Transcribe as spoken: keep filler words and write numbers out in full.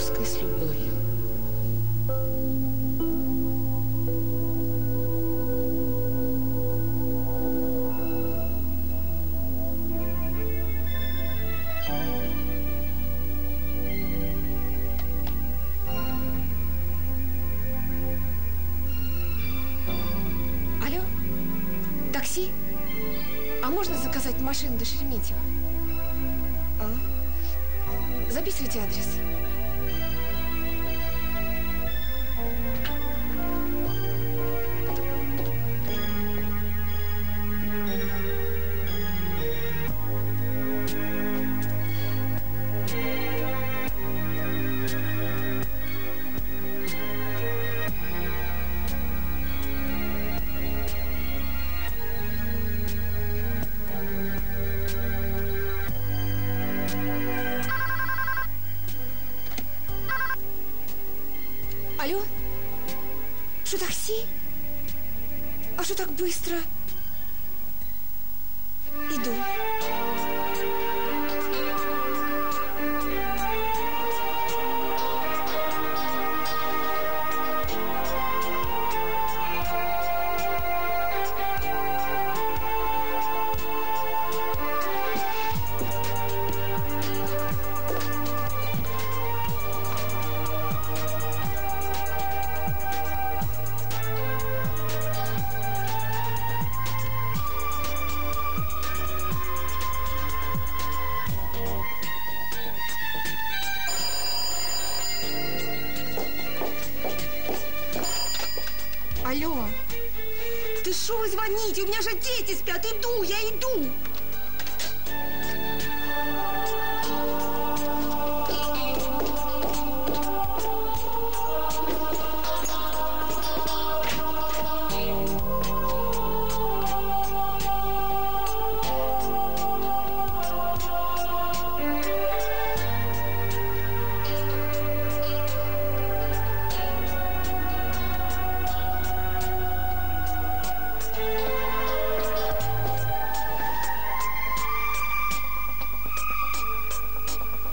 русской с любовью. Алло, такси? А можно заказать машину до Шереметьево? А? Записывайте адрес. Алло? Что, такси? А что так быстро? Иду. Алло, ты шо вы звоните? У меня же дети спят. Иду, я иду.